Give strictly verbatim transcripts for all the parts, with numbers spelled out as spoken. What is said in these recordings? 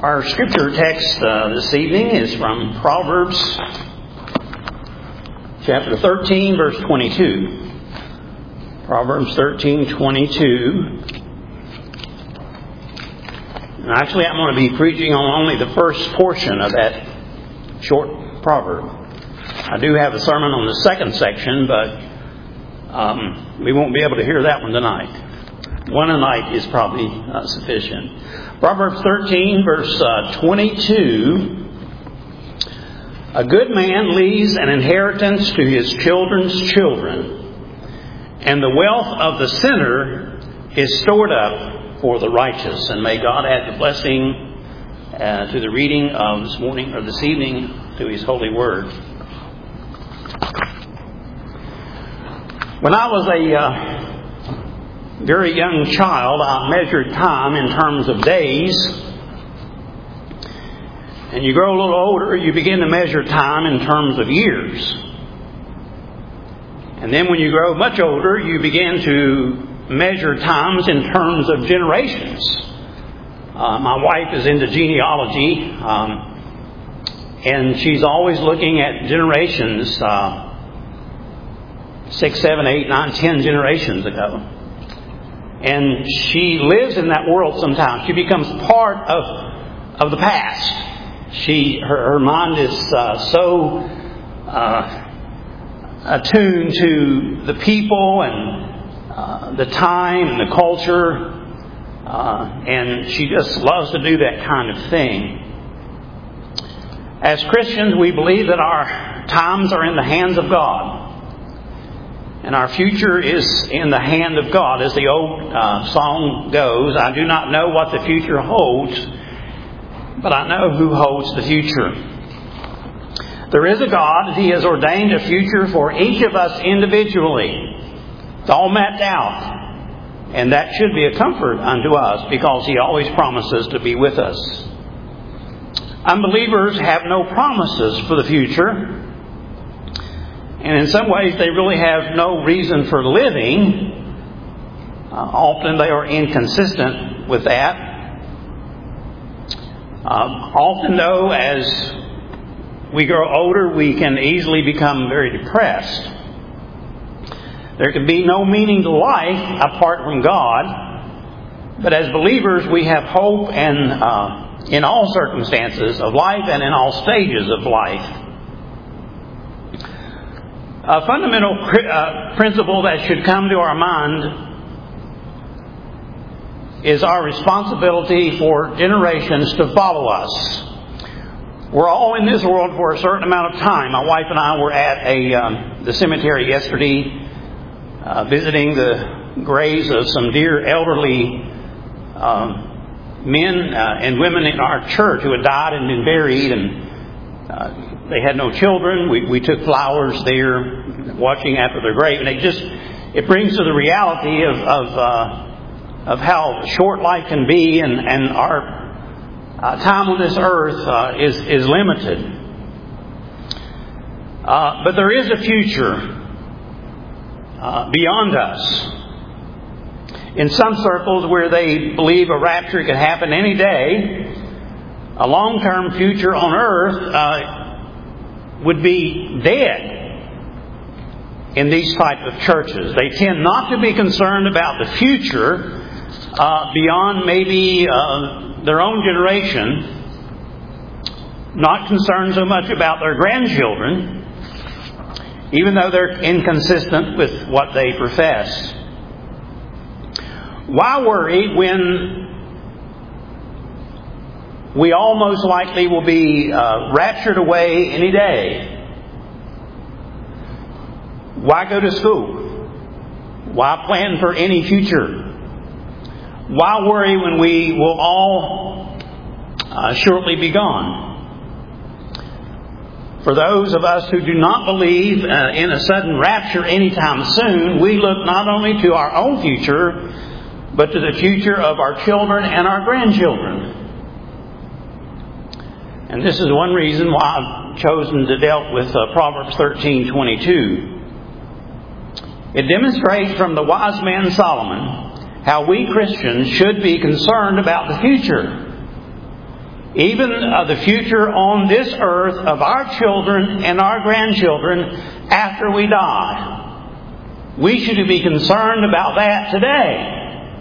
Our scripture text uh, this evening is from Proverbs chapter thirteen, verse twenty-two. Proverbs thirteen, twenty-two. And actually, I'm going to be preaching on only the first portion of that short proverb. I do have a sermon on the second section, but um, we won't be able to hear that one tonight. One a night is probably uh, sufficient. Proverbs thirteen, verse uh, twenty-two. A good man leaves an inheritance to his children's children, and the wealth of the sinner is stored up for the righteous. And may God add the blessing uh, to the reading of this morning or this evening to His holy word. When I was a uh, very young child, I measured time in terms of days. And you grow a little older, you begin to measure time in terms of years. And then when you grow much older, you begin to measure times in terms of generations. Uh, my wife is into genealogy, um, and she's always looking at generations, uh, six, seven, eight, nine, ten generations ago. And she lives in that world sometimes. She becomes part of of the past. She her, her mind is uh, so uh, attuned to the people and uh, the time and the culture, uh, and she just loves to do that kind of thing. As Christians, we believe that our times are in the hands of God. And our future is in the hand of God. As the old uh, song goes, I do not know what the future holds, but I know who holds the future. There is a God. He has ordained a future for each of us individually. It's all mapped out. And that should be a comfort unto us because He always promises to be with us. Unbelievers have no promises for the future. And in some ways, they really have no reason for living. Uh, often they are inconsistent with that. Um, often, though, as we grow older, we can easily become very depressed. There can be no meaning to life apart from God. But as believers, we have hope and uh, in all circumstances of life and in all stages of life. A fundamental uh, principle that should come to our mind is our responsibility for generations to follow us. We're all in this world for a certain amount of time. My wife and I were at a um, the cemetery yesterday, uh, visiting the graves of some dear elderly um, men uh, and women in our church who had died and been buried, and uh, they had no children. We, we took flowers there, watching after their grave, and it just it brings to the reality of of, uh, of how short life can be, and and our uh, time on this earth uh, is is limited. Uh, but there is a future uh, beyond us. In some circles where they believe a rapture could happen any day, a long-term future on earth Uh, would be dead in these type of churches. They tend not to be concerned about the future uh, beyond maybe uh, their own generation, not concerned so much about their grandchildren, even though they're inconsistent with what they profess. Why worry when we all most likely will be uh, raptured away any day? Why go to school? Why plan for any future? Why worry when we will all uh, shortly be gone? For those of us who do not believe uh, in a sudden rapture anytime soon, we look not only to our own future, but to the future of our children and our grandchildren. And this is one reason why I've chosen to deal with uh, Proverbs thirteen twenty-two. It demonstrates from the wise man Solomon how we Christians should be concerned about the future. even uh, the future on this earth of our children and our grandchildren after we die. We should be concerned about that today.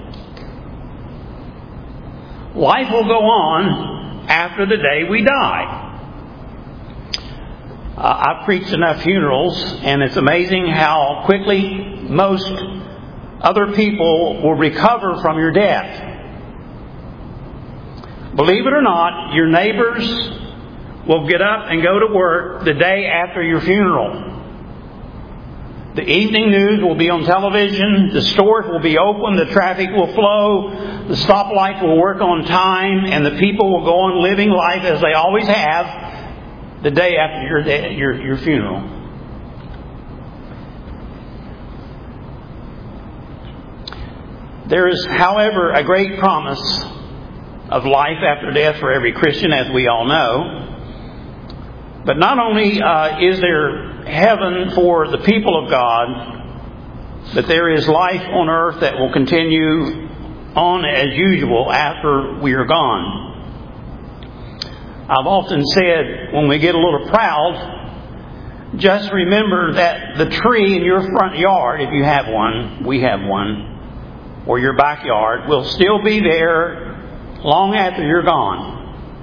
Life will go on after the day we die. Uh, I've preached enough funerals, and it's amazing how quickly most other people will recover from your death. Believe it or not, your neighbors will get up and go to work the day after your funeral. The evening news will be on television, the stores will be open, the traffic will flow, the stoplights will work on time, and the people will go on living life as they always have the day after your day, your, your funeral. There is, however, a great promise of life after death for every Christian, as we all know. But not only uh, is there heaven for the people of God, but there is life on earth that will continue on as usual after we are gone. I've often said, when we get a little proud, just remember that the tree in your front yard, if you have one, we have one, or your backyard, will still be there long after you're gone.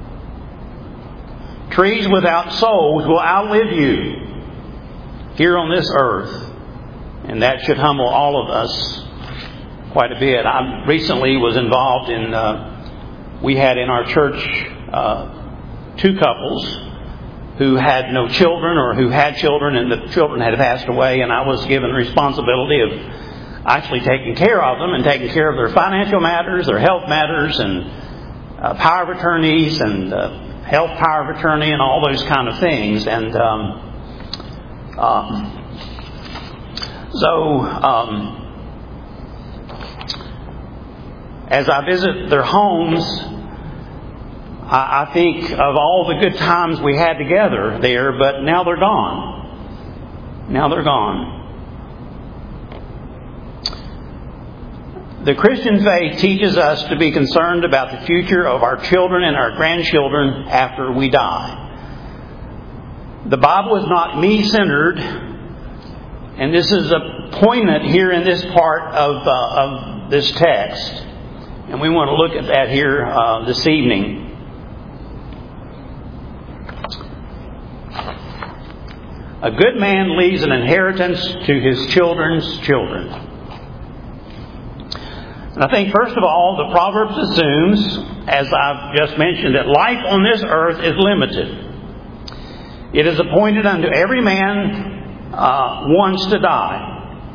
Trees without souls will outlive you here on this earth, and that should humble all of us quite a bit. I recently was involved in, uh, we had in our church uh, two couples who had no children or who had children and the children had passed away, and I was given the responsibility of actually taking care of them and taking care of their financial matters, their health matters, and uh, power of attorneys and uh, health power of attorney and all those kind of things. And um, um, so um, as I visit their homes, I, I think of all the good times we had together there, but now they're gone. Now they're gone. The Christian faith teaches us to be concerned about the future of our children and our grandchildren after we die. The Bible is not me-centered, and this is a poignant here in this part of, uh, of this text. And we want to look at that here uh, this evening. A good man leaves an inheritance to his children's children. And I think, first of all, the Proverbs assumes, as I've just mentioned, that life on this earth is limited. It is appointed unto every man uh, once to die.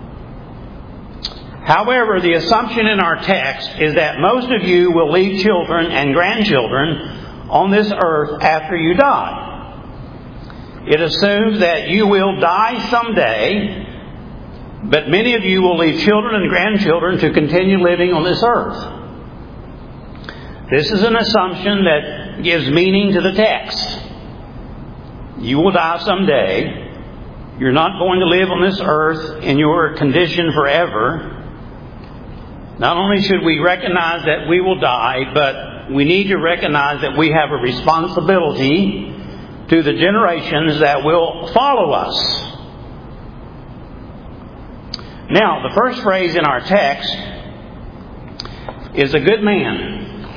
However, the assumption in our text is that most of you will leave children and grandchildren on this earth after you die. It assumes that you will die someday, but many of you will leave children and grandchildren to continue living on this earth. This is an assumption that gives meaning to the text. You will die someday. You're not going to live on this earth in your condition forever. Not only should we recognize that we will die, but we need to recognize that we have a responsibility to the generations that will follow us. Now, the first phrase in our text is a good man.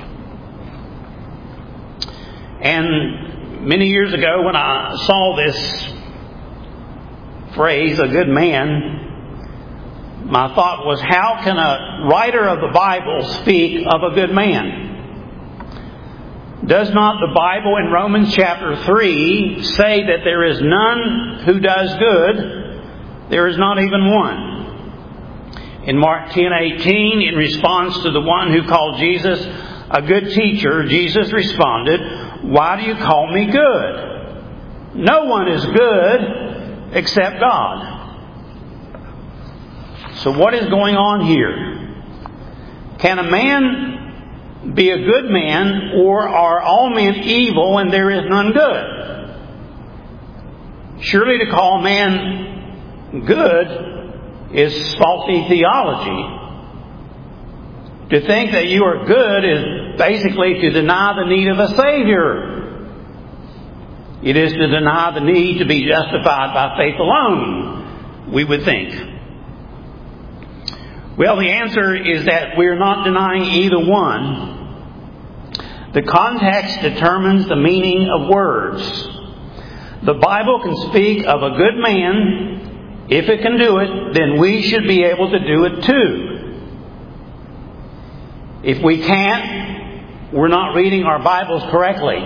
And many years ago when I saw this phrase, a good man, my thought was, how can a writer of the Bible speak of a good man? Does not the Bible in Romans chapter three say that there is none who does good? There is not even one. In Mark ten eighteen, in response to the one who called Jesus a good teacher, Jesus responded, "Why do you call me good? No one is good except God." So what is going on here? Can a man be a good man, or are all men evil and there is none good? Surely to call man good is faulty theology. To think that you are good is basically to deny the need of a Savior. It is to deny the need to be justified by faith alone, we would think. Well, the answer is that we're not denying either one. The context determines the meaning of words. The Bible can speak of a good man. If it can do it, then we should be able to do it too. If we can't, we're not reading our Bibles correctly.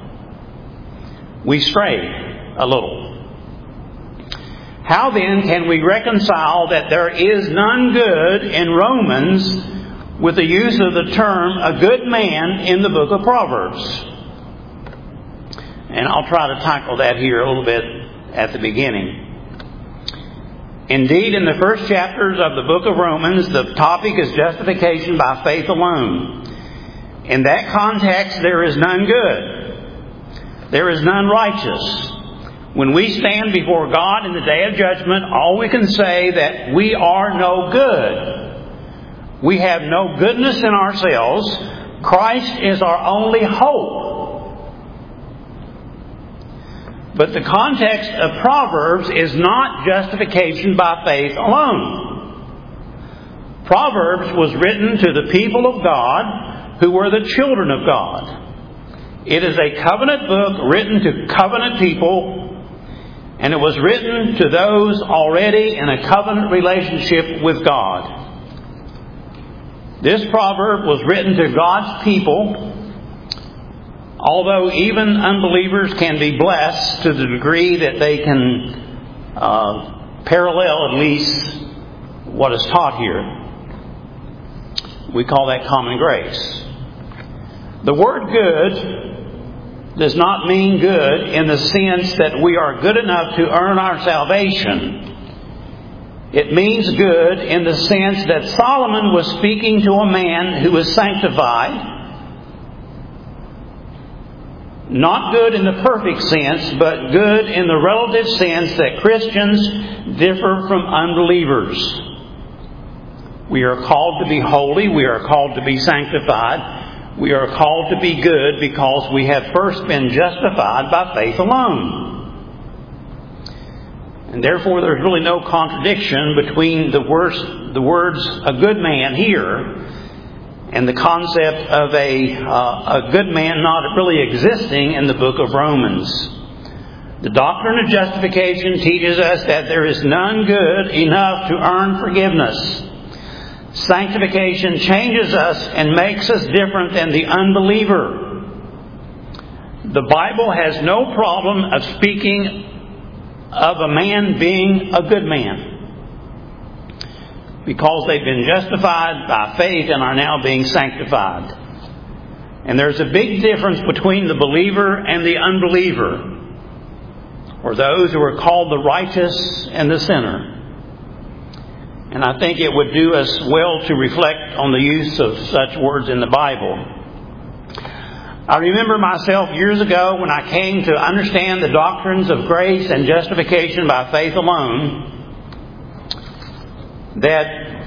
We stray a little. How then can we reconcile that there is none good in Romans with the use of the term a good man in the book of Proverbs? And I'll try to tackle that here a little bit at the beginning. Indeed, in the first chapters of the book of Romans, the topic is justification by faith alone. In that context, there is none good. There is none righteous. When we stand before God in the day of judgment, all we can say that we are no good. We have no goodness in ourselves. Christ is our only hope. But the context of Proverbs is not justification by faith alone. Proverbs was written to the people of God who were the children of God. It is a covenant book written to covenant people, and it was written to those already in a covenant relationship with God. This proverb was written to God's people. Although even unbelievers can be blessed to the degree that they can uh, parallel at least what is taught here. We call that common grace. The word good does not mean good in the sense that we are good enough to earn our salvation. It means good in the sense that Solomon was speaking to a man who was sanctified. Not good in the perfect sense, but good in the relative sense that Christians differ from unbelievers. We are called to be holy. We are called to be sanctified. We are called to be good because we have first been justified by faith alone. And therefore there's really no contradiction between the words, the words a good man here and the concept of a, uh, a good man not really existing in the book of Romans. The doctrine of justification teaches us that there is none good enough to earn forgiveness. Sanctification changes us and makes us different than the unbeliever. The Bible has no problem of speaking of a man being a good man, because they've been justified by faith and are now being sanctified. And there's a big difference between the believer and the unbeliever, or those who are called the righteous and the sinner. And I think it would do us well to reflect on the use of such words in the Bible. I remember myself years ago when I came to understand the doctrines of grace and justification by faith alone, that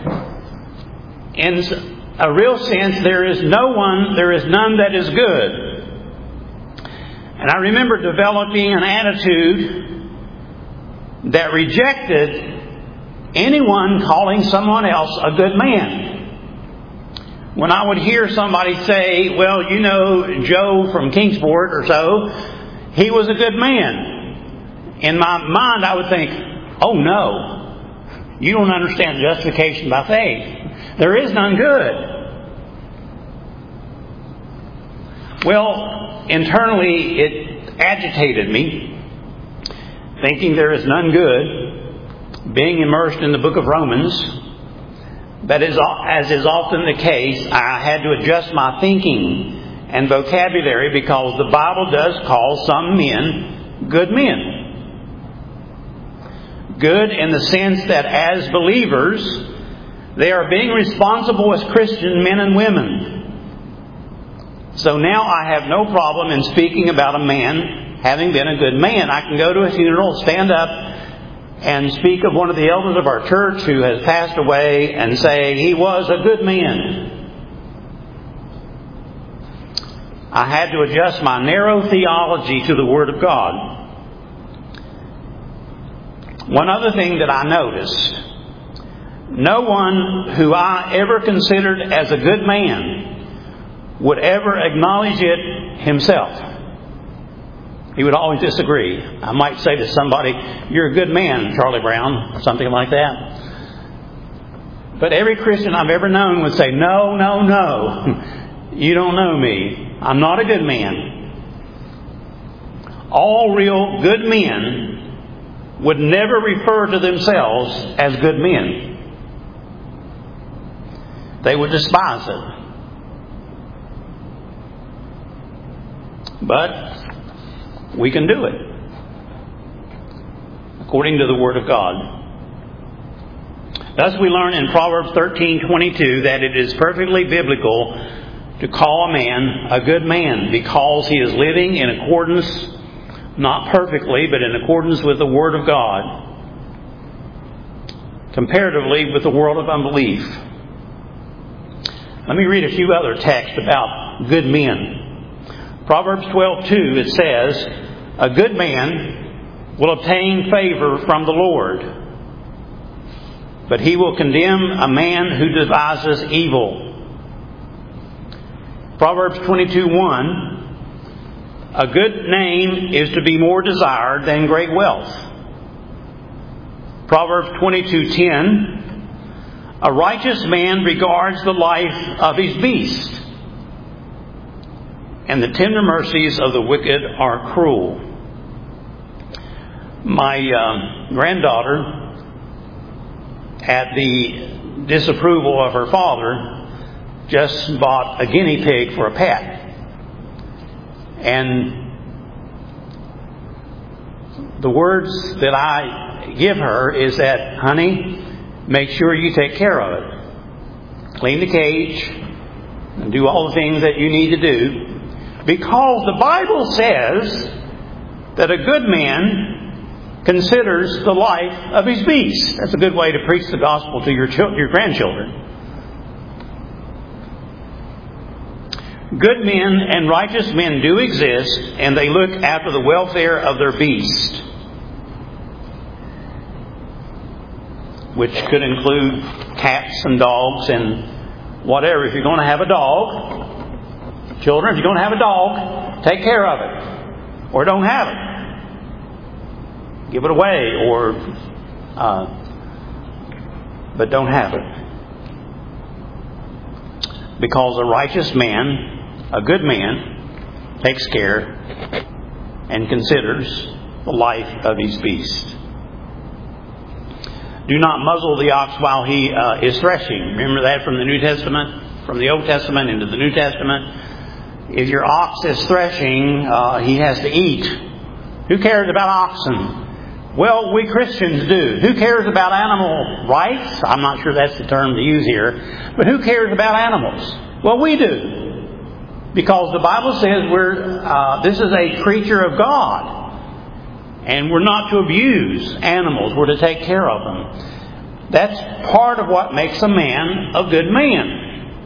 in a real sense there is no one, there is none that is good. And I remember developing an attitude that rejected anyone calling someone else a good man. When I would hear somebody say, well, you know, Joe from Kingsport or so, he was a good man. In my mind I would think, oh no, you don't understand justification by faith. There is none good. Well, internally it agitated me, thinking there is none good, being immersed in the book of Romans. But as, as is often the case, I had to adjust my thinking and vocabulary because the Bible does call some men good men. Good in the sense that as believers, they are being responsible as Christian men and women. So now I have no problem in speaking about a man having been a good man. I can go to a funeral, stand up, and speak of one of the elders of our church who has passed away and say he was a good man. I had to adjust my narrow theology to the Word of God. One other thing that I noticed, no one who I ever considered as a good man would ever acknowledge it himself. He would always disagree. I might say to somebody, "You're a good man, Charlie Brown," or something like that. But every Christian I've ever known would say, "No, no, no. You don't know me. I'm not a good man." All real good men would never refer to themselves as good men. They would despise it. But we can do it according to the Word of God. Thus we learn in Proverbs thirteen twenty-two that it is perfectly biblical to call a man a good man because he is living in accordance, not perfectly, but in accordance with the Word of God, comparatively with the world of unbelief. Let me read a few other texts about good men. Proverbs twelve two, it says, "A good man will obtain favor from the Lord, but he will condemn a man who devises evil." Proverbs twenty-two one, "A good name is to be more desired than great wealth." Proverbs twenty-two ten, "A righteous man regards the life of his beast, and the tender mercies of the wicked are cruel." My uh, granddaughter, at the disapproval of her father, just bought a guinea pig for a pet. And the words that I give her is that, "Honey, make sure you take care of it. Clean the cage and do all the things that you need to do. Because the Bible says that a good man considers the life of his beast." That's a good way to preach the gospel to your children, your grandchildren. Good men and righteous men do exist, and they look after the welfare of their beast, which could include cats and dogs and whatever. If you're going to have a dog, children, if you're going to have a dog, take care of it. Or don't have it. Give it away, or uh, but don't have it. Because a righteous man, a good man, takes care and considers the life of his beast. Do not muzzle the ox while he uh, is threshing. Remember that from the New Testament, from the Old Testament into the New Testament. If your ox is threshing, uh, he has to eat. Who cares about oxen? Well, we Christians do. Who cares about animal rights? I'm not sure that's the term to use here. But who cares about animals? Well, we do. Because the Bible says we're uh, this is a creature of God. And we're not to abuse animals. We're to take care of them. That's part of what makes a man a good man.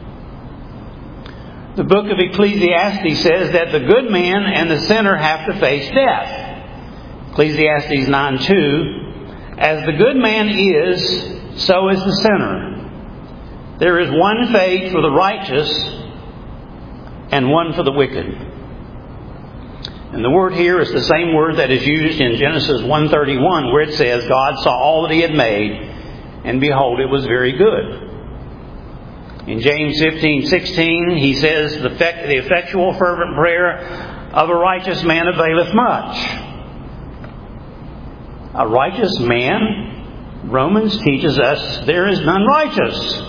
The book of Ecclesiastes says that the good man and the sinner have to face death. Ecclesiastes nine two, "As the good man is, so is the sinner. There is one fate for the righteous and one for the wicked." And the word here is the same word that is used in Genesis one thirty-one, where it says, "God saw all that He had made, and behold, it was very good." In James fifteen sixteen, he says, "The effectual fervent prayer of a righteous man availeth much." A righteous man, Romans teaches us, there is none righteous.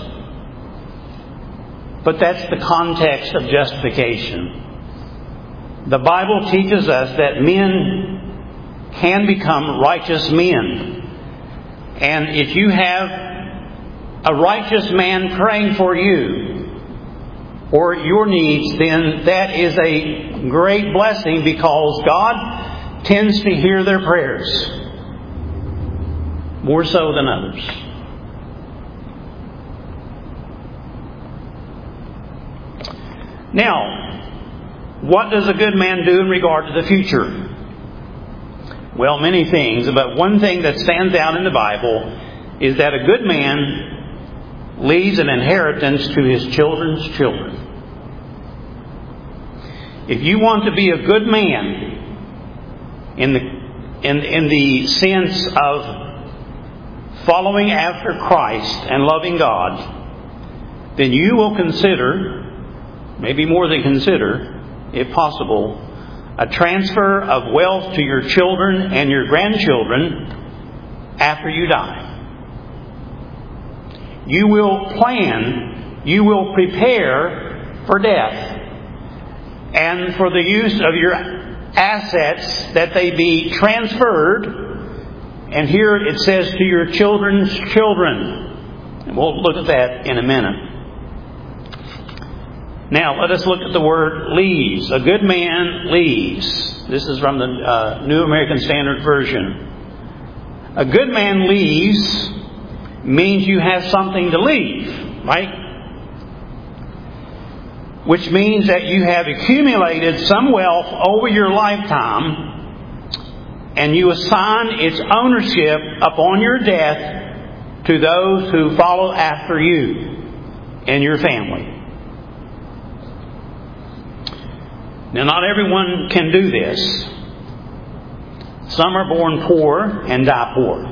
But that's the context of justification. The Bible teaches us that men can become righteous men. And if you have a righteous man praying for you or your needs, then that is a great blessing, because God tends to hear their prayers more so than others. Now, What does a good man do in regard to the future? Well, many things, but one thing that stands out in the Bible is that a good man leaves an inheritance to his children's children. If you want to be a good man in the in, in the sense of following after Christ and loving God, then you will consider, maybe more than consider, if possible, a transfer of wealth to your children and your grandchildren after you die. You will plan, you will prepare for death and for the use of your assets that they be transferred. And here it says to your children's children. And we'll look at that in a minute. Now, let us look at the word leaves. A good man leaves. This is from the uh, New American Standard Version. A good man leaves means you have something to leave, right? Which means that you have accumulated some wealth over your lifetime, and you assign its ownership upon your death to those who follow after you and your family. Now, not everyone can do this. Some are born poor and die poor.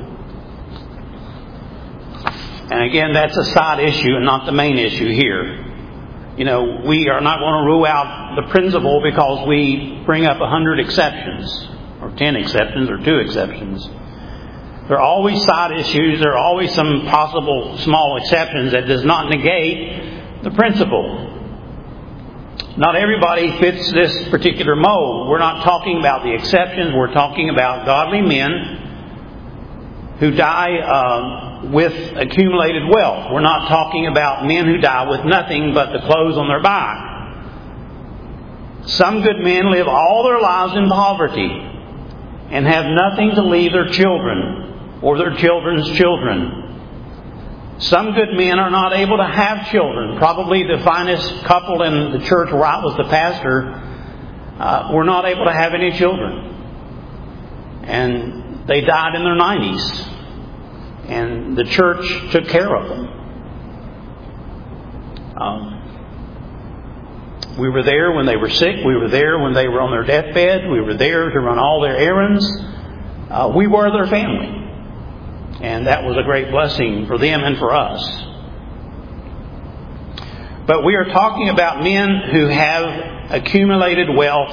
And again, that's a side issue and not the main issue here. You know, we are not going to rule out the principle because we bring up a hundred exceptions, or ten exceptions, or two exceptions. There are always side issues. There are always some possible small exceptions that does not negate the principle. Not everybody fits this particular mold. We're not talking about the exceptions. We're talking about godly men who die uh, with accumulated wealth. We're not talking about men who die with nothing but the clothes on their back. Some good men live all their lives in poverty and have nothing to leave their children or their children's children. Some good men are not able to have children. Probably the finest couple in the church where I was the pastor uh, were not able to have any children. And they died in their nineties. And the church took care of them. Um, we were there when they were sick. We were there when they were on their deathbed. We were there to run all their errands. Uh, we were their family. And that was a great blessing for them and for us. But we are talking about men who have accumulated wealth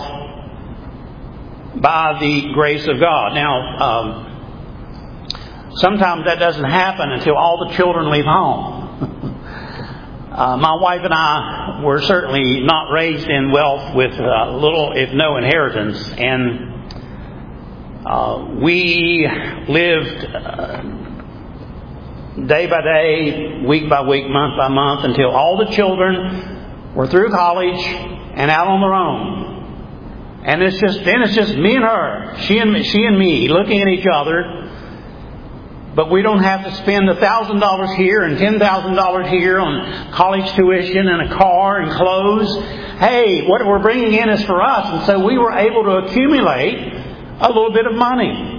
by the grace of God. Now, um, sometimes that doesn't happen until all the children leave home. uh, my wife and I were certainly not raised in wealth with uh, little, if no, inheritance. And uh, we lived uh, day by day, week by week, month by month, until all the children were through college and out on their own. And it's just then it's just me and her, she and me, she and me, looking at each other. But we don't have to spend a thousand dollars here and ten thousand dollars here on college tuition and a car and clothes. Hey, what we're bringing in is for us, and so we were able to accumulate a little bit of money.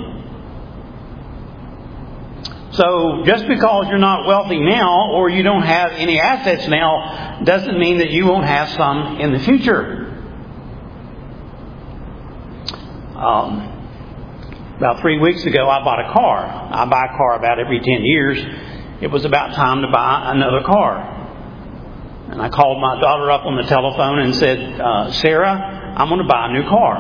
So just because you're not wealthy now or you don't have any assets now doesn't mean that you won't have some in the future. Um, about three weeks ago, I bought a car. I buy a car about every ten years. It was about time to buy another car. And I called my daughter up on the telephone and said, uh, Sarah, I'm going to buy a new car.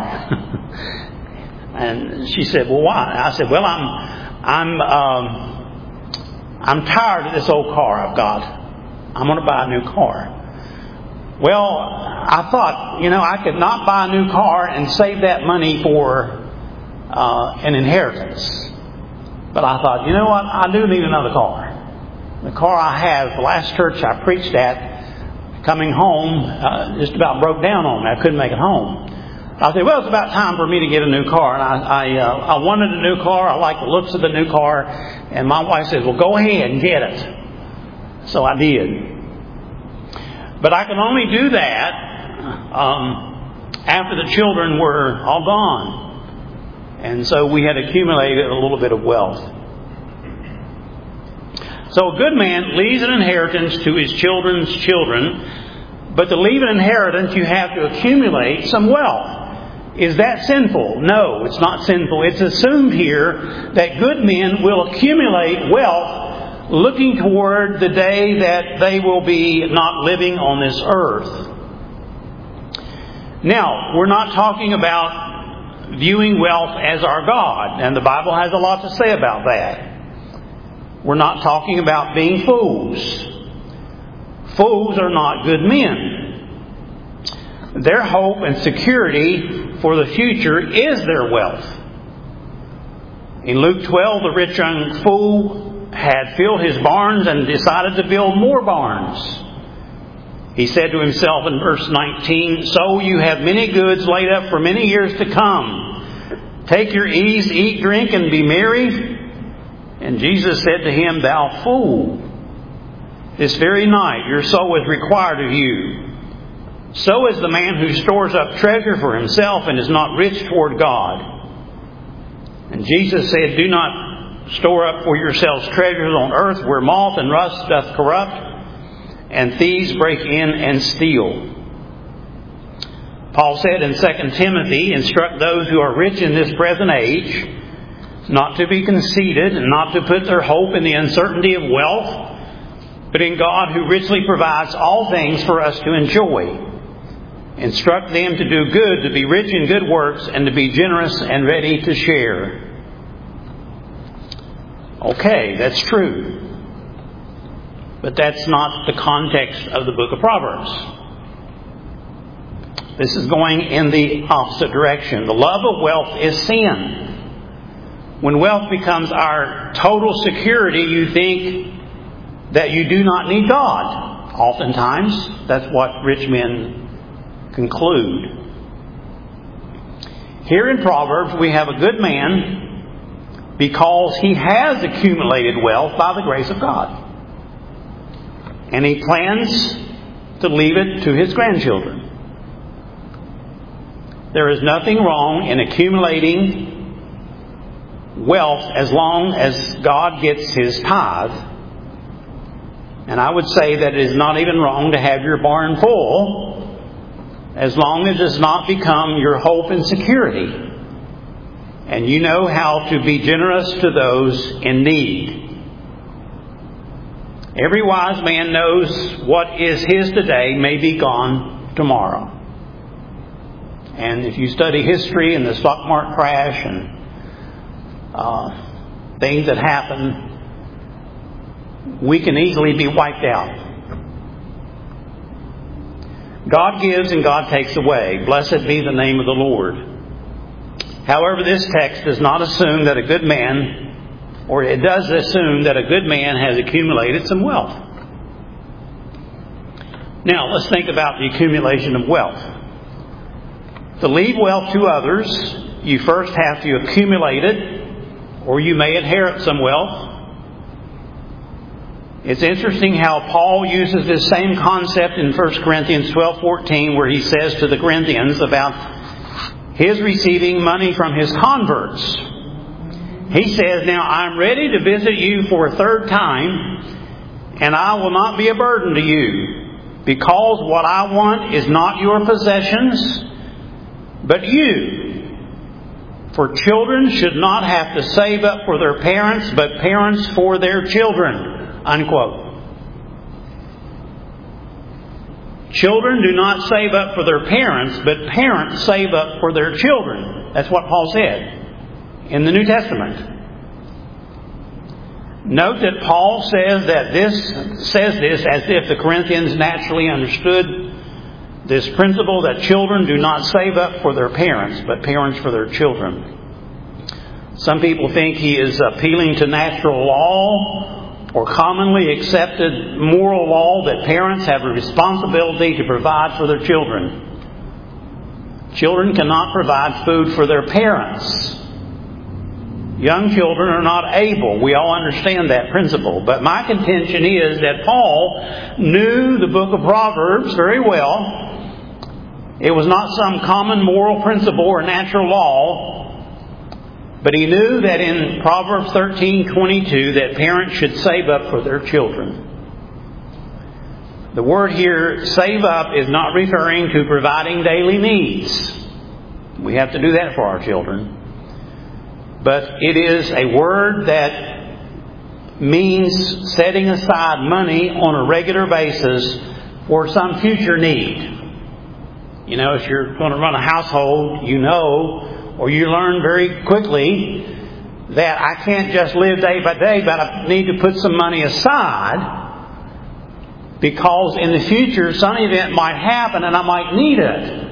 And she said, well, why? I said, well, I'm, I'm, um, I'm tired of this old car I've got. I'm going to buy a new car. Well, I thought, you know, I could not buy a new car and save that money for uh, an inheritance. But I thought, you know what? I do need another car. The car I have, the last church I preached at, coming home, uh, just about broke down on me. I couldn't make it home. I said, well, it's about time for me to get a new car. And I I, uh, I wanted a new car. I liked the looks of the new car. And my wife said, well, go ahead and get it. So I did. But I can only do that um, after the children were all gone. And so we had accumulated a little bit of wealth. So a good man leaves an inheritance to his children's children, but to leave an inheritance you have to accumulate some wealth. Is that sinful? No, it's not sinful. It's assumed here that good men will accumulate wealth looking toward the day that they will be not living on this earth. Now, we're not talking about viewing wealth as our God, and the Bible has a lot to say about that. We're not talking about being fools. Fools are not good men. Their hope and security for the future is their wealth. In Luke twelve, the rich young fool had filled his barns and decided to build more barns. He said to himself in verse nineteen, "So you have many goods laid up for many years to come. Take your ease, eat, drink, and be merry." And Jesus said to him, "Thou fool, this very night your soul is required of you. So is the man who stores up treasure for himself and is not rich toward God." And Jesus said, "Do not store up for yourselves treasures on earth where moth and rust doth corrupt, and thieves break in and steal." Paul said in Second Timothy, "Instruct those who are rich in this present age, not to be conceited, and not to put their hope in the uncertainty of wealth, but in God who richly provides all things for us to enjoy. Instruct them to do good, to be rich in good works, and to be generous and ready to share." Okay, that's true. But that's not the context of the book of Proverbs. This is going in the opposite direction. The love of wealth is sin. When wealth becomes our total security, you think that you do not need God. Oftentimes, that's what rich men conclude. Here in Proverbs, we have a good man because he has accumulated wealth by the grace of God. And he plans to leave it to his grandchildren. There is nothing wrong in accumulating wealth as long as God gets his tithe. And I would say that it is not even wrong to have your barn full as long as it does not become your hope and security. And you know how to be generous to those in need. Every wise man knows what is his today may be gone tomorrow. And if you study history and the stock market crash and uh, things that happen, we can easily be wiped out. God gives and God takes away. Blessed be the name of the Lord. However, this text does not assume that a good man, or it does assume that a good man has accumulated some wealth. Now, let's think about the accumulation of wealth. To leave wealth to others, you first have to accumulate it, or you may inherit some wealth. It's interesting how Paul uses this same concept in First Corinthians twelve fourteen, where he says to the Corinthians about his receiving money from his converts. He says, "Now I'm ready to visit you for a third time, and I will not be a burden to you, because what I want is not your possessions, but you. For children should not have to save up for their parents, but parents for their children." Unquote. Children do not save up for their parents, but parents save up for their children. That's what Paul said in the New Testament. Note that Paul says that this says this as if the Corinthians naturally understood this principle that children do not save up for their parents, but parents for their children. Some people think he is appealing to natural law or commonly accepted moral law that parents have a responsibility to provide for their children. Children cannot provide food for their parents. Young children are not able. We all understand that principle. But my contention is that Paul knew the book of Proverbs very well, It was not some common moral principle or natural law, but he knew that in Proverbs thirteen twenty-two that parents should save up for their children. The word here, save up, is not referring to providing daily needs. We have to do that for our children. But it is a word that means setting aside money on a regular basis for some future need. You know, if you're going to run a household, you know, or you learn very quickly that I can't just live day by day, but I need to put some money aside because in the future some event might happen and I might need it.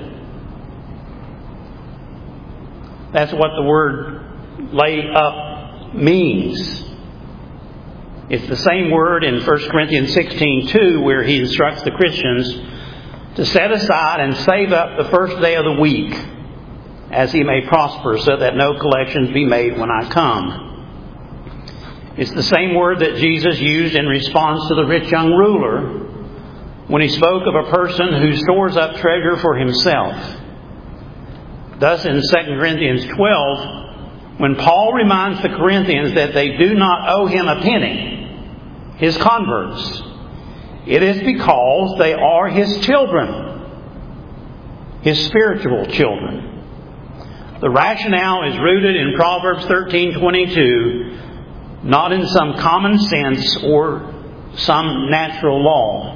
That's what the word lay up means. It's the same word in First Corinthians sixteen two where he instructs the Christians to set aside and save up the first day of the week as he may prosper, so that no collections be made when I come. It's the same word that Jesus used in response to the rich young ruler when he spoke of a person who stores up treasure for himself. Thus in Second Corinthians twelve, when Paul reminds the Corinthians that they do not owe him a penny, his converts, it is because they are his children, his spiritual children. The rationale is rooted in Proverbs thirteen twenty-two, not in some common sense or some natural law.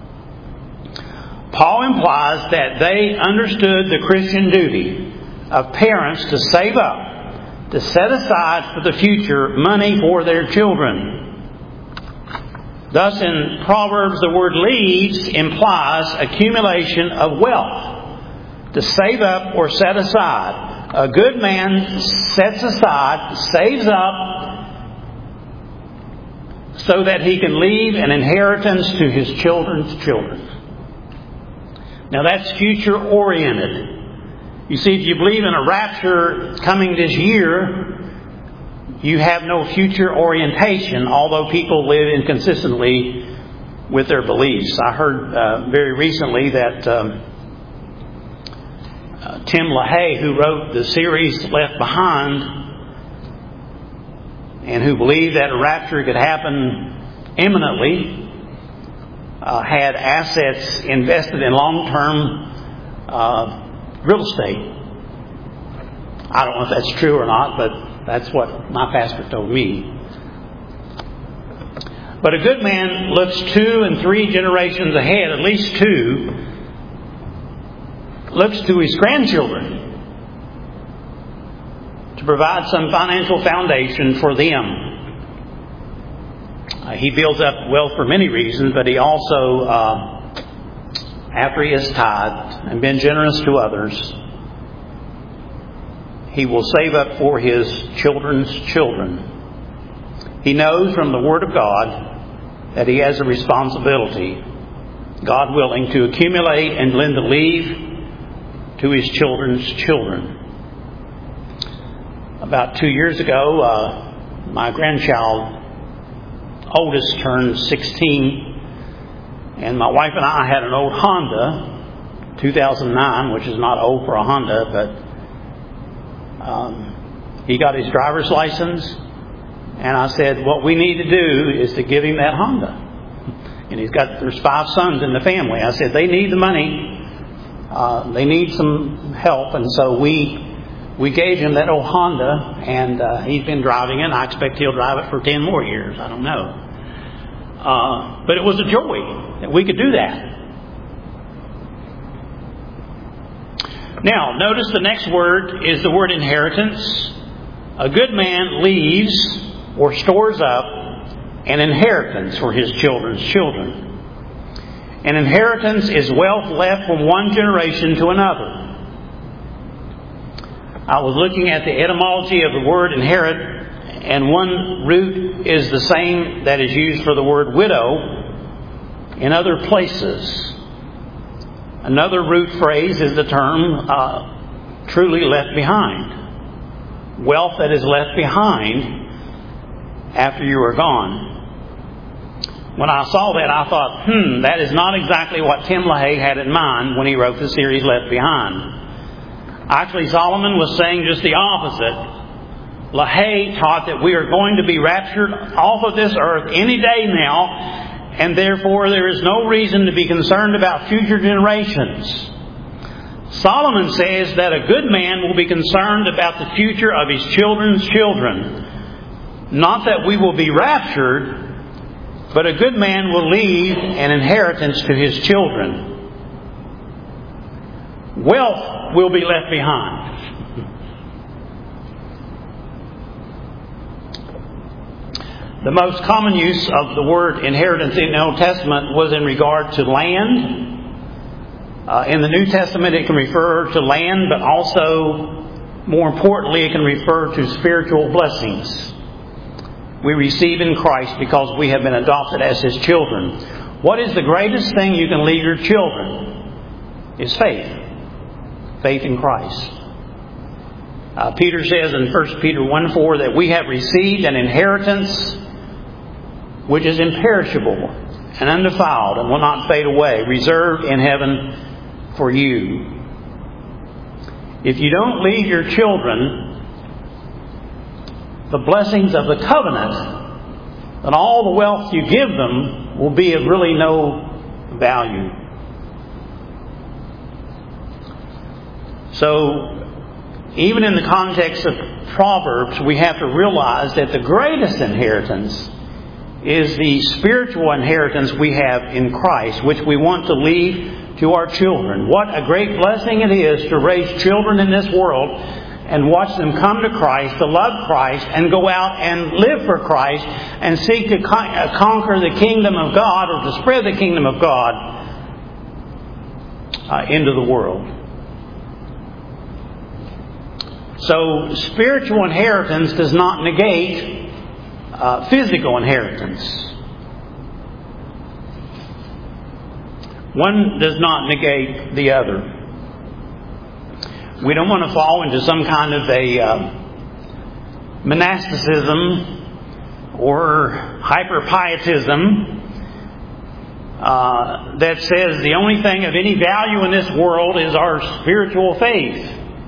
Paul implies that they understood the Christian duty of parents to save up, to set aside for the future money for their children. Thus in Proverbs the word leaves implies accumulation of wealth, to save up or set aside. A good man sets aside, saves up, so that he can leave an inheritance to his children's children. Now that's future oriented. You see, if you believe in a rapture coming this year, you have no future orientation, although people live inconsistently with their beliefs. I heard uh, very recently that um, uh, Tim LaHaye, who wrote the series Left Behind, and who believed that a rapture could happen imminently, uh, had assets invested in long-term uh, real estate. I don't know if that's true or not, but that's what my pastor told me. But a good man looks two and three generations ahead, at least two, looks to his grandchildren to provide some financial foundation for them. Uh, he builds up wealth for many reasons, but he also, uh, after he has tithed and been generous to others, he will save up for his children's children. He knows from the Word of God that he has a responsibility, God willing, to accumulate and then to leave to his children's children. About two years ago, uh, my grandchild, oldest, turned sixteen, and my wife and I had an old Honda, two thousand nine, which is not old for a Honda, but Um, he got his driver's license, and I said, what we need to do is to give him that Honda. And he's got, there's five sons in the family. I said, they need the money. Uh, they need some help. And so we, we gave him that old Honda, and uh, he's been driving it. I expect he'll drive it for ten more years. I don't know. Uh, but it was a joy that we could do that. Now, notice the next word is the word inheritance. A good man leaves or stores up an inheritance for his children's children. An inheritance is wealth left from one generation to another. I was looking at the etymology of the word inherit, and one root is the same that is used for the word widow in other places. Another root phrase is the term uh, truly left behind. Wealth that is left behind after you are gone. When I saw that, I thought, hmm, that is not exactly what Tim LaHaye had in mind when he wrote the series Left Behind. Actually, Solomon was saying just the opposite. LaHaye taught that we are going to be raptured off of this earth any day now, and therefore there is no reason to be concerned about future generations. Solomon says that a good man will be concerned about the future of his children's children. Not that we will be raptured, but a good man will leave an inheritance to his children. Wealth will be left behind. The most common use of the word inheritance in the Old Testament was in regard to land. Uh, in the New Testament, it can refer to land, but also, more importantly, it can refer to spiritual blessings we receive in Christ because we have been adopted as His children. What is the greatest thing you can leave your children? Is faith. Faith in Christ. Uh, Peter says in First Peter one four that we have received an inheritance which is imperishable and undefiled and will not fade away, reserved in heaven for you. If you don't leave your children the blessings of the covenant, then all the wealth you give them will be of really no value. So, even in the context of Proverbs, we have to realize that the greatest inheritance is the spiritual inheritance we have in Christ, which we want to leave to our children. What a great blessing it is to raise children in this world and watch them come to Christ, to love Christ, and go out and live for Christ, and seek to con- conquer the kingdom of God, or to spread the kingdom of God uh, into the world. So, spiritual inheritance does not negate uh, physical inheritance. One does not negate the other. We don't want to fall into some kind of a uh, monasticism or hyper-pietism uh, that says the only thing of any value in this world is our spiritual faith.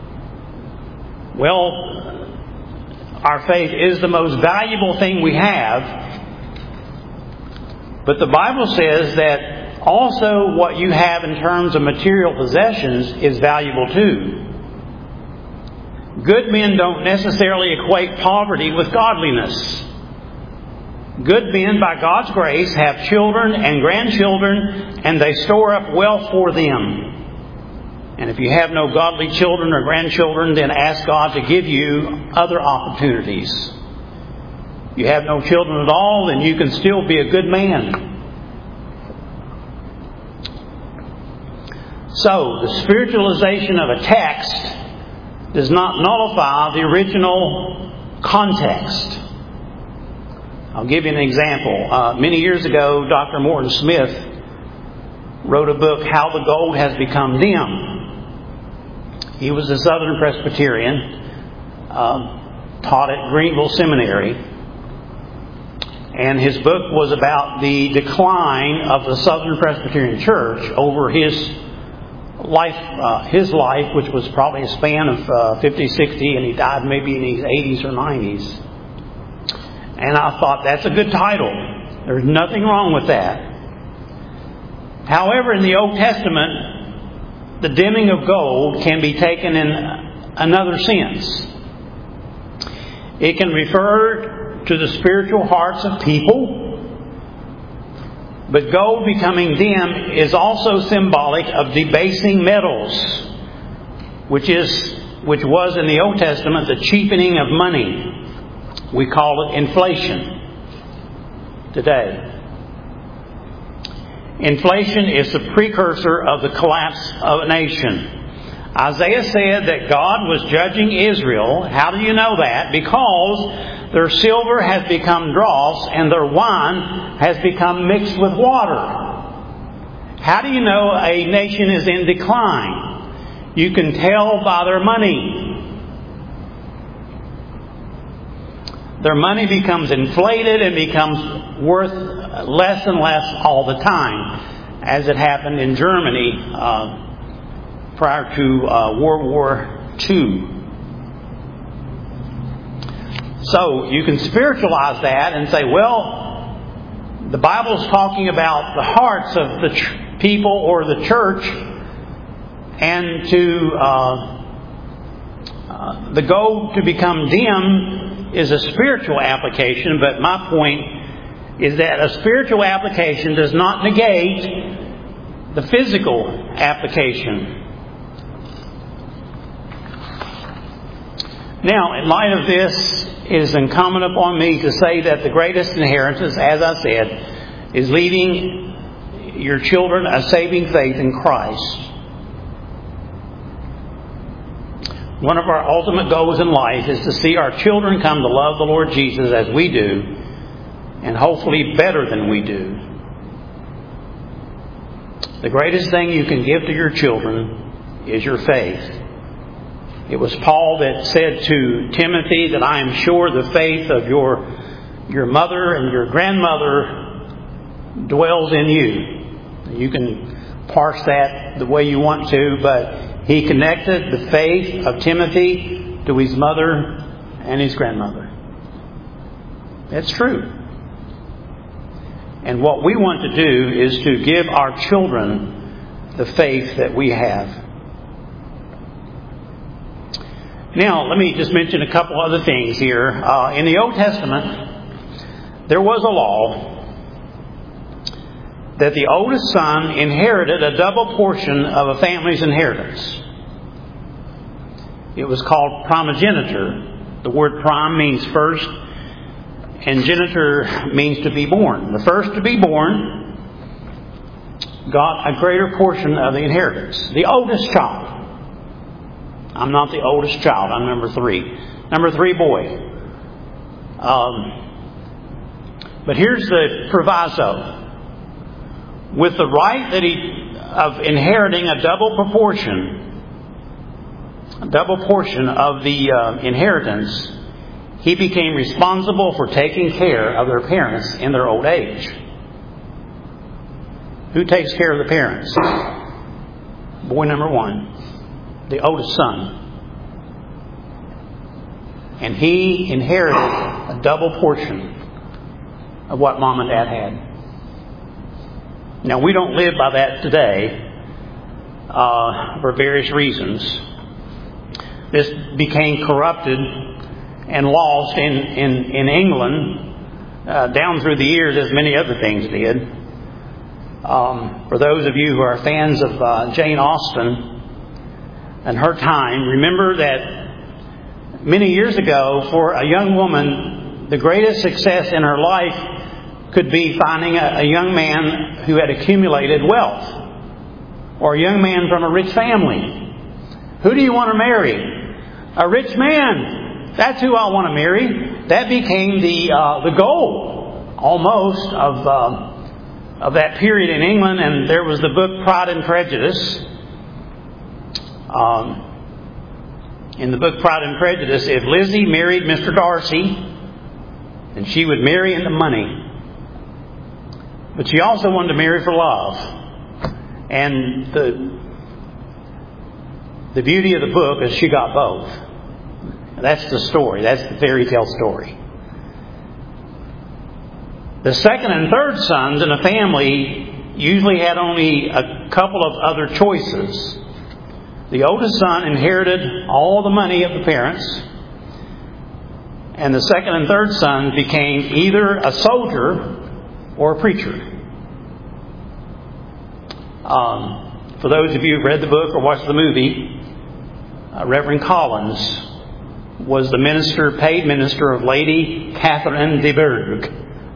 Well, our faith is the most valuable thing we have, but the Bible says that also what you have in terms of material possessions is valuable too. Good men don't necessarily equate poverty with godliness. Good men, by God's grace, have children and grandchildren, and they store up wealth for them. And if you have no godly children or grandchildren, then ask God to give you other opportunities. If you have no children at all, then you can still be a good man. So, the spiritualization of a text does not nullify the original context. I'll give you an example. Uh, many years ago, Doctor Morton Smith wrote a book, How the Gold Has Become Dim. He was a Southern Presbyterian, uh, taught at Greenville Seminary, and his book was about the decline of the Southern Presbyterian Church over his life, uh, his life, which was probably a span of uh, fifty, sixty, and he died maybe in his eighties or nineties. And I thought, that's a good title. There's nothing wrong with that. However, in the Old Testament, the dimming of gold can be taken in another sense. It can refer to the spiritual hearts of people. But gold becoming dim is also symbolic of debasing metals, which is, which was in the Old Testament the cheapening of money. We call it inflation today. Inflation is the precursor of the collapse of a nation. Isaiah said that God was judging Israel. How do you know that? Because their silver has become dross and their wine has become mixed with water. How do you know a nation is in decline? You can tell by their money. their money becomes inflated and becomes worth less and less all the time, as it happened in Germany uh, prior to uh, World War Two. So you can spiritualize that and say, well, the Bible's talking about the hearts of the ch- people or the church, and to uh, uh, the goal to become dim is a spiritual application. But my point is that a spiritual application does not negate the physical application. Now, in light of this, it is incumbent upon me to say that the greatest inheritance, as I said, is leading your children a saving faith in Christ. One of our ultimate goals in life is to see our children come to love the Lord Jesus as we do, and hopefully better than we do. The greatest thing you can give to your children is your faith. It was Paul that said to Timothy that I am sure the faith of your, your mother and your grandmother dwells in you. You can parse that the way you want to, but he connected the faith of Timothy to his mother and his grandmother. That's true. And what we want to do is to give our children the faith that we have. Now, let me just mention a couple other things here. Uh, in the Old Testament, there was a law that the oldest son inherited a double portion of a family's inheritance. It was called primogeniture. The word prime means first, and genitor means to be born. The first to be born got a greater portion of the inheritance. The oldest child. I'm not the oldest child. I'm number three. Number three boy. Um, but here's the proviso. With the right that he of inheriting a double proportion, a double portion of the uh, inheritance, he became responsible for taking care of their parents in their old age. Who takes care of the parents? Boy number one. The oldest son. And he inherited a double portion of what mom and dad had. Now, we don't live by that today uh, for various reasons. This became corrupted and lost in, in, in England uh, down through the years, as many other things did. Um, for those of you who are fans of uh, Jane Austen and her time, remember that many years ago, for a young woman, the greatest success in her life could be finding a, a young man who had accumulated wealth, or a young man from a rich family. Who do you want to marry? A rich man. That's who I want to marry. That became the uh, the goal, almost, of uh, of that period in England. And there was the book Pride and Prejudice. Um, in the book Pride and Prejudice, if Lizzie married Mister Darcy, then she would marry into money. But she also wanted to marry for love. And the the beauty of the book is she got both. That's the story. That's the fairy tale story. The second and third sons in a family usually had only a couple of other choices. The oldest son inherited all the money of the parents, and the second and third sons became either a soldier or a preacher. Um, for those of you who've read the book or watched the movie, uh, Reverend Collins was the minister, paid minister of Lady Catherine de Bourgh.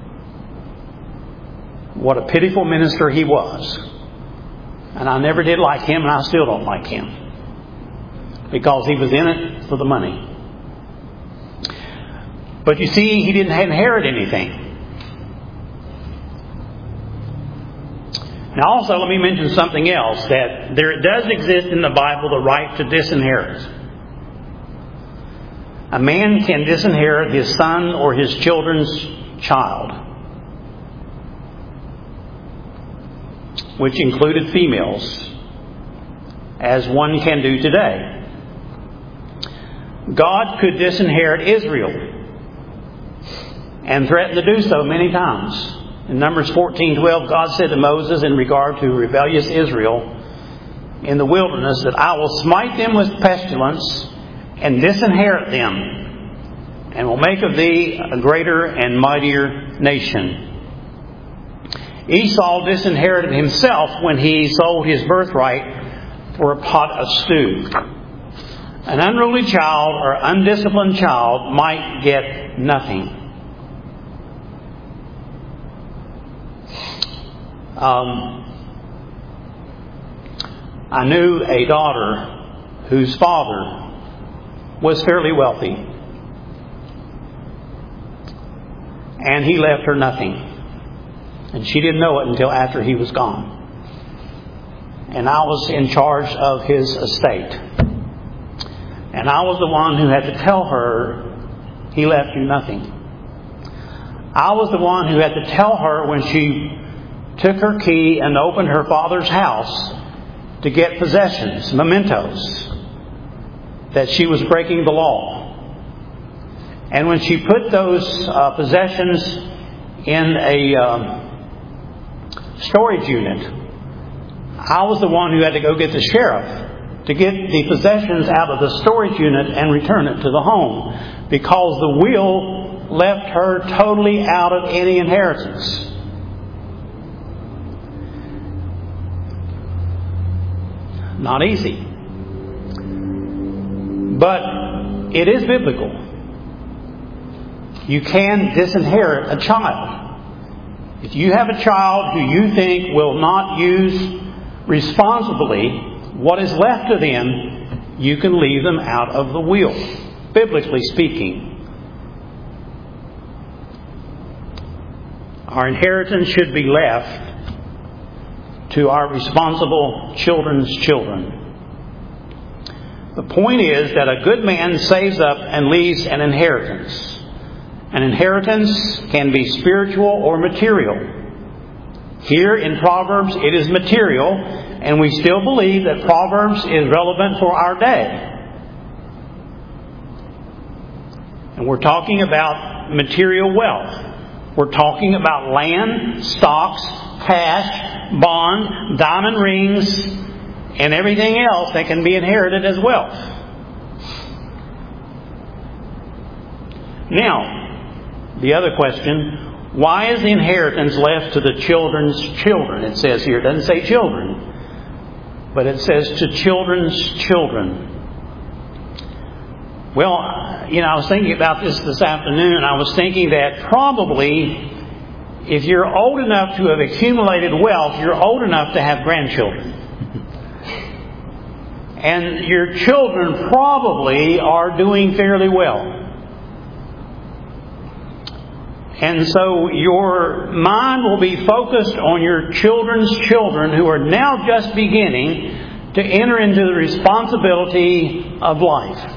What a pitiful minister he was. And I never did like him, and I still don't like him. Because he was in it for the money. But you see, he didn't inherit anything. Now also, let me mention something else. That there does exist in the Bible the right to disinherit. a man can disinherit his son or his children's child, which included females, as one can do today. God could disinherit Israel and threatened to do so many times. In Numbers fourteen twelve, God said to Moses in regard to rebellious Israel in the wilderness that I will smite them with pestilence and disinherit them, and will make of thee a greater and mightier nation. Esau disinherited himself when he sold his birthright for a pot of stew. An unruly child or undisciplined child might get nothing. Um, I knew a daughter whose father was fairly wealthy, and he left her nothing, and she didn't know it until after he was gone. And I was in charge of his estate, and I was the one who had to tell her he left you nothing. I was the one who had to tell her when she took her key and opened her father's house to get possessions, mementos, that she was breaking the law. And when she put those uh, possessions in a um, storage unit, I was the one who had to go get the sheriff to get the possessions out of the storage unit and return it to the home, because the will left her totally out of any inheritance. Not easy. But it is biblical. You can disinherit a child. If you have a child who you think will not use responsibly what is left of them, you can leave them out of the will, biblically speaking. Our inheritance should be left to our responsible children's children. The point is that a good man saves up and leaves an inheritance. An inheritance can be spiritual or material. Here in Proverbs it is material, and we still believe that Proverbs is relevant for our day. And we're talking about material wealth. We're talking about land, stocks, cash, bond, diamond rings, and everything else that can be inherited as wealth. Now, the other question, why is the inheritance left to the children's children? It says here, it doesn't say children, but it says to children's children. Well, you know, I was thinking about this this afternoon. I was thinking that probably if you're old enough to have accumulated wealth, you're old enough to have grandchildren. And your children probably are doing fairly well. And so your mind will be focused on your children's children who are now just beginning to enter into the responsibility of life.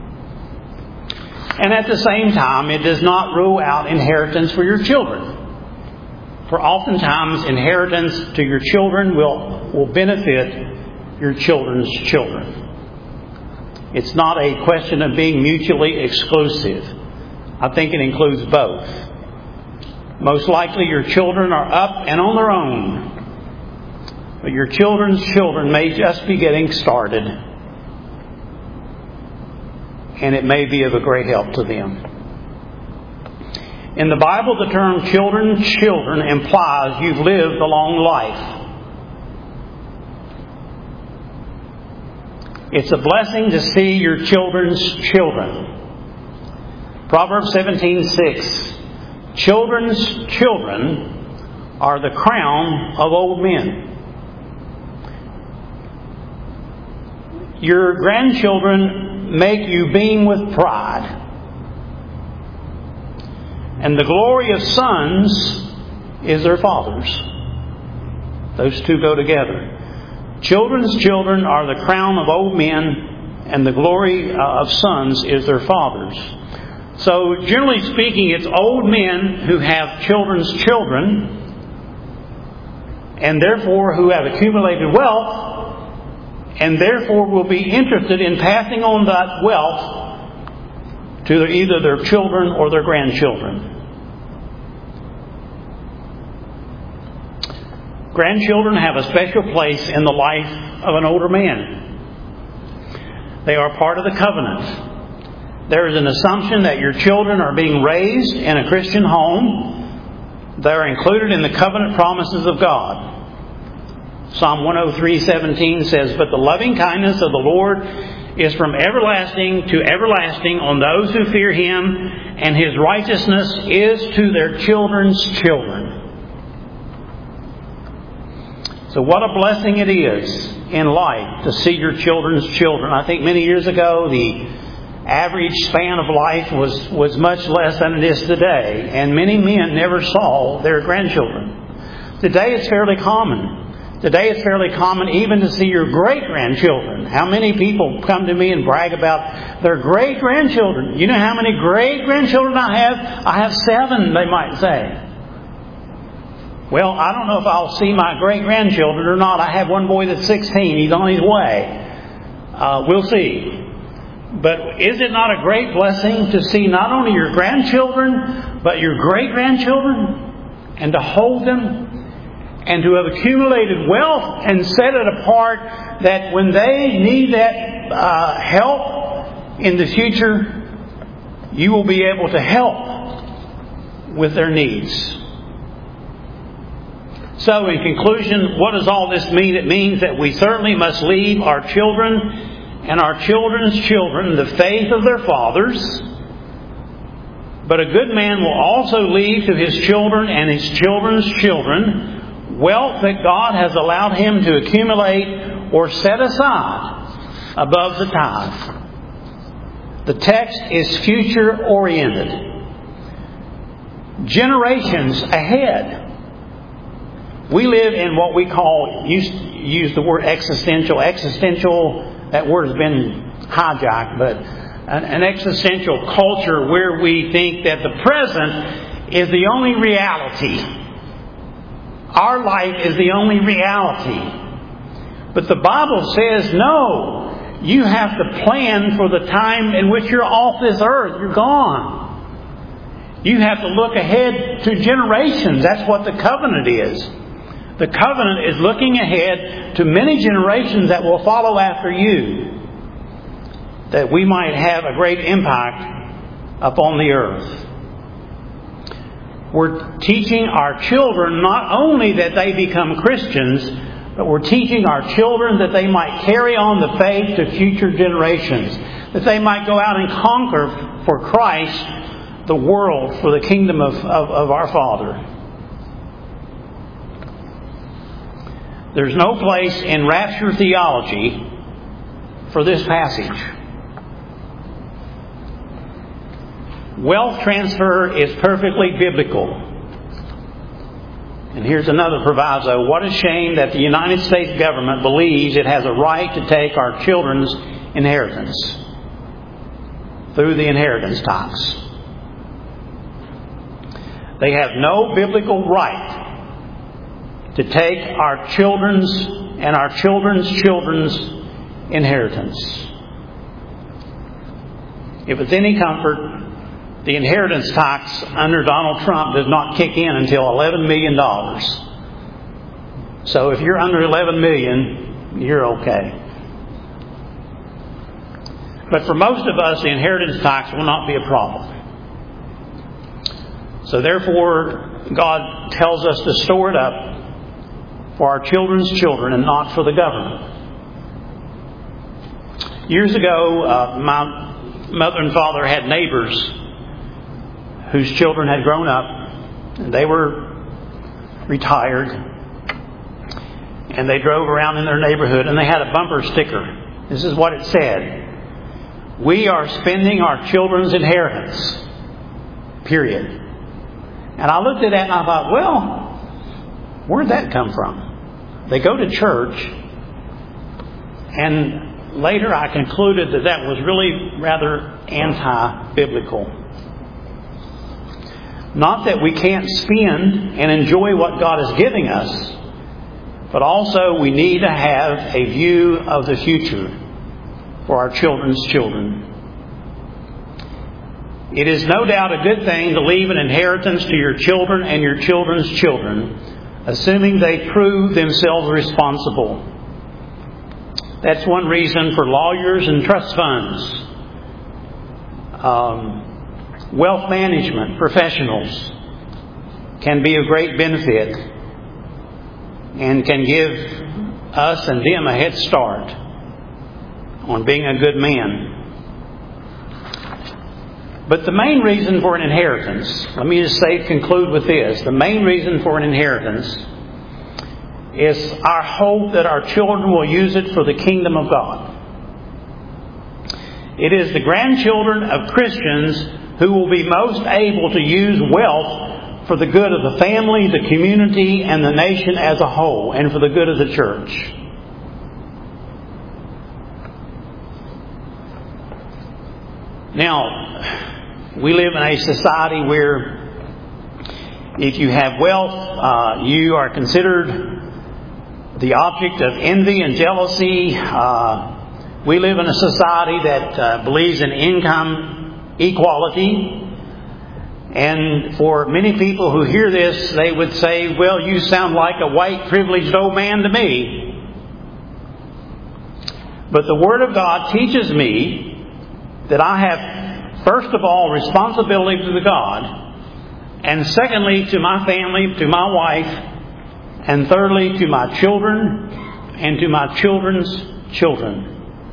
And at the same time, it does not rule out inheritance for your children. For oftentimes, inheritance to your children will, will benefit your children's children. It's not a question of being mutually exclusive. I think it includes both. Most likely your children are up and on their own, but your children's children may just be getting started, and it may be of a great help to them. In the Bible, the term children's children implies you've lived a long life. It's a blessing to see your children's children. Proverbs seventeen six. Children's children are the crown of old men. Your grandchildren make you beam with pride. And the glory of sons is their fathers. Those two go together. Children's children are the crown of old men, and the glory of sons is their fathers. So, generally speaking, it's old men who have children's children, and therefore who have accumulated wealth, and therefore will be interested in passing on that wealth to either their children or their grandchildren. Grandchildren have a special place in the life of an older man. They are part of the covenant. There is an assumption that your children are being raised in a Christian home. They are included in the covenant promises of God. Psalm one oh three seventeen says, "But the loving kindness of the Lord is from everlasting to everlasting on those who fear Him, and His righteousness is to their children's children." So what a blessing it is in life to see your children's children. I think many years ago the average span of life was, was much less than it is today, and many men never saw their grandchildren. Today it's fairly common. Today it's fairly common even to see your great-grandchildren. How many people come to me and brag about their great-grandchildren? You know how many great-grandchildren I have? I have seven, they might say. Well, I don't know if I'll see my great-grandchildren or not. I have one boy that's sixteen. He's on his way. Uh, we'll see. But is it not a great blessing to see not only your grandchildren, but your great-grandchildren, and to hold them, and to have accumulated wealth and set it apart that when they need that uh, help in the future, you will be able to help with their needs. So in conclusion, what does all this mean? It means that we certainly must leave our children and our children's children the faith of their fathers. But a good man will also leave to his children and his children's children wealth that God has allowed him to accumulate or set aside above the tithe. The text is future oriented. Generations ahead. We live in what we call, use, use the word existential. Existential, that word has been hijacked, but an, an existential culture where we think that the present is the only reality. Our life is the only reality. But the Bible says, no, you have to plan for the time in which you're off this earth. You're gone. You have to look ahead to generations. That's what the covenant is. The covenant is looking ahead to many generations that will follow after you, that we might have a great impact upon the earth. We're teaching our children not only that they become Christians, but we're teaching our children that they might carry on the faith to future generations, that they might go out and conquer for Christ the world, for the kingdom of, of, of our Father. There's no place in rapture theology for this passage. Wealth transfer is perfectly biblical. And here's another proviso. What a shame that the United States government believes it has a right to take our children's inheritance through the inheritance tax. They have no biblical right to take our children's and our children's children's inheritance. If it's any comfort, the inheritance tax under Donald Trump does not kick in until eleven million dollars. So if you're under eleven million dollars, you're okay. But for most of us, the inheritance tax will not be a problem. So therefore, God tells us to store it up for our children's children and not for the government. Years ago, uh, my mother and father had neighbors whose children had grown up, and they were retired, and they drove around in their neighborhood, and they had a bumper sticker. This is what it said: "We are spending our children's inheritance. Period." And I looked at that and I thought, well, where'd that come from? They go to church, and later I concluded that that was really rather anti-biblical. Not that we can't spend and enjoy what God is giving us, but also we need to have a view of the future for our children's children. It is no doubt a good thing to leave an inheritance to your children and your children's children, assuming they prove themselves responsible. That's one reason for lawyers and trust funds, um, wealth management professionals can be of great benefit and can give us and them a head start on being a good man. But the main reason for an inheritance, let me just say, conclude with this. The main reason for an inheritance is our hope that our children will use it for the kingdom of God. It is the grandchildren of Christians who will be most able to use wealth for the good of the family, the community, and the nation as a whole, and for the good of the church. Now, we live in a society where if you have wealth, uh, you are considered the object of envy and jealousy. Uh, we live in a society that uh, believes in income equality. And for many people who hear this, they would say, well, you sound like a white privileged old man to me. But the Word of God teaches me that I have, first of all, responsibility to God, and secondly, to my family, to my wife, and thirdly, to my children, and to my children's children.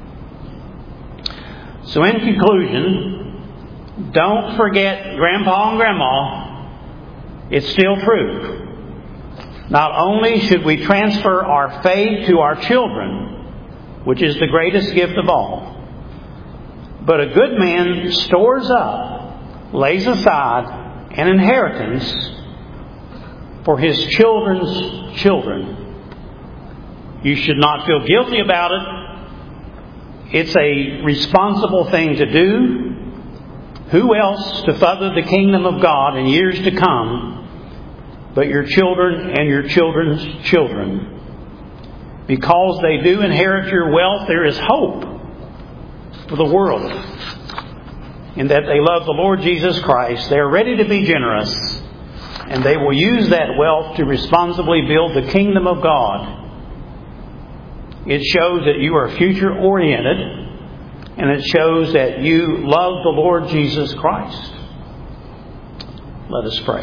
So in conclusion, don't forget Grandpa and Grandma. It's still true. Not only should we transfer our faith to our children, which is the greatest gift of all, but a good man stores up, lays aside an inheritance for his children's children. You should not feel guilty about it. It's a responsible thing to do. Who else to further the kingdom of God in years to come but your children and your children's children? Because they do inherit your wealth, there is hope for the world, in that they love the Lord Jesus Christ. They are ready to be generous, and they will use that wealth to responsibly build the kingdom of God. It shows that you are future oriented, and it shows that you love the Lord Jesus Christ. Let us pray.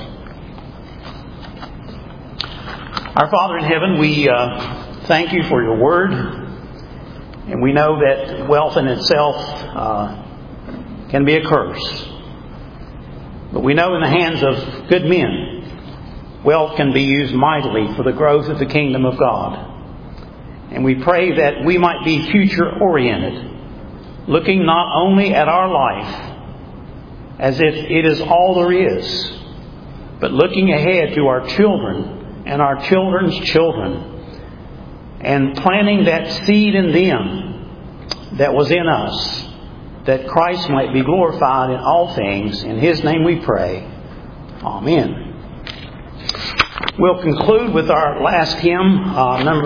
Our Father in heaven, we uh, thank you for your word. And we know that wealth in itself uh, can be a curse. But we know in the hands of good men, wealth can be used mightily for the growth of the kingdom of God. And we pray that we might be future-oriented, looking not only at our life as if it is all there is, but looking ahead to our children and our children's children, and planting that seed in them that was in us, that Christ might be glorified in all things. In His name we pray. Amen. We'll conclude with our last hymn, uh, number